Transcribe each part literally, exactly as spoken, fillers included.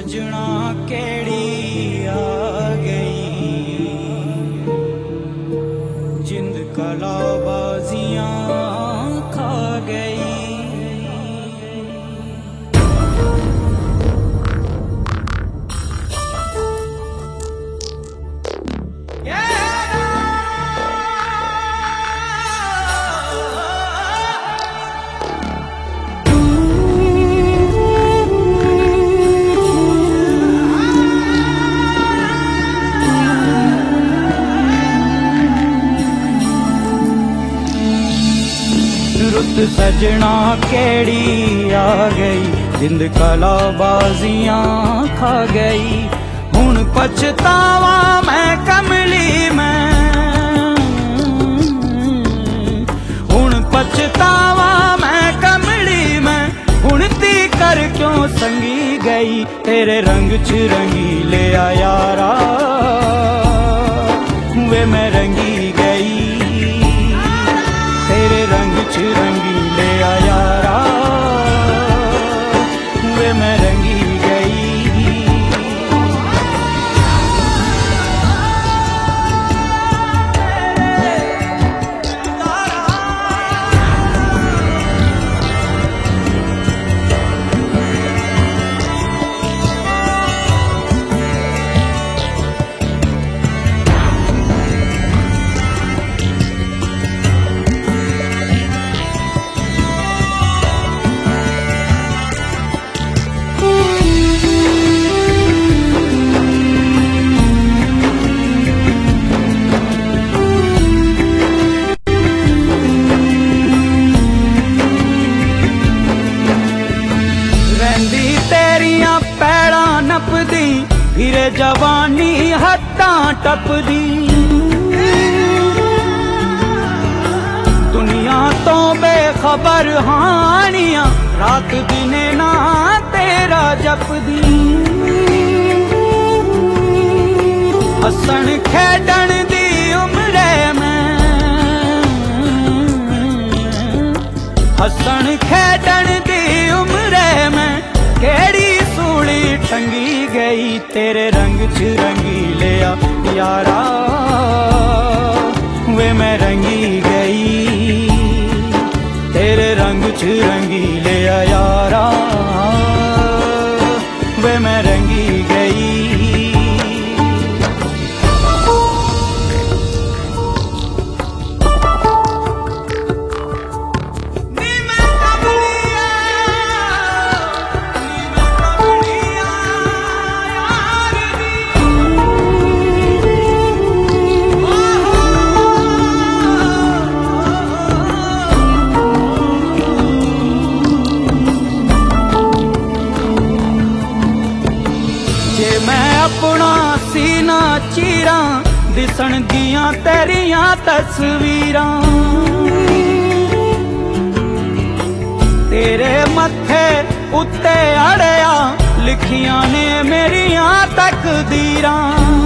सजना केड़ी आ गई, जिंद कला बाजियां खा गई। रुत सजना केड़ी आ गई, जिंद कला बाजियां खा गई। हुण पछतावा मैं कमली मैं, हुण पछतावा मैं कमली मैं। हुण ती कर क्यों संगी गई, तेरे रंग च रंगी ले आ यारा, वे मैं रंगी गई। तेरे रंग च रंगी ले आ यारा, वे मैं रंगी गई। नपदी फिर जवानी हद्दां टपदी, दुनिया तो बेखबर हानियां रात दिने ना तेरा जपदी। हसन खेडन दी उम्रे में, हसन खेडन दी उम्रे में केड़ी सूली ठंगी गई। तेरे रंग च रंगी ले आ यारा, वे मैं रंगी गई। तेरे रंग च रंगी ले आ यारा, वे मैं रंगी गई। अपना सीना चीरा दिसन दियां तेरियां तस्वीरां, तेरे मत्थे उत्ते अड़िया लिखियां ने मेरियां तकदीरां।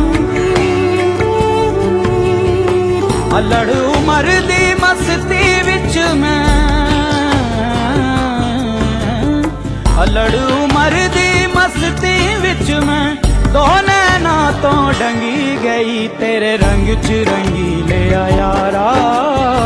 अलड़ उमर दी मस्ती विच मैं, अलड़ उमर दी मस्ती विच मैं दो नैना तो डंगी गई। तेरे रंग च रंगी ले आ यारा,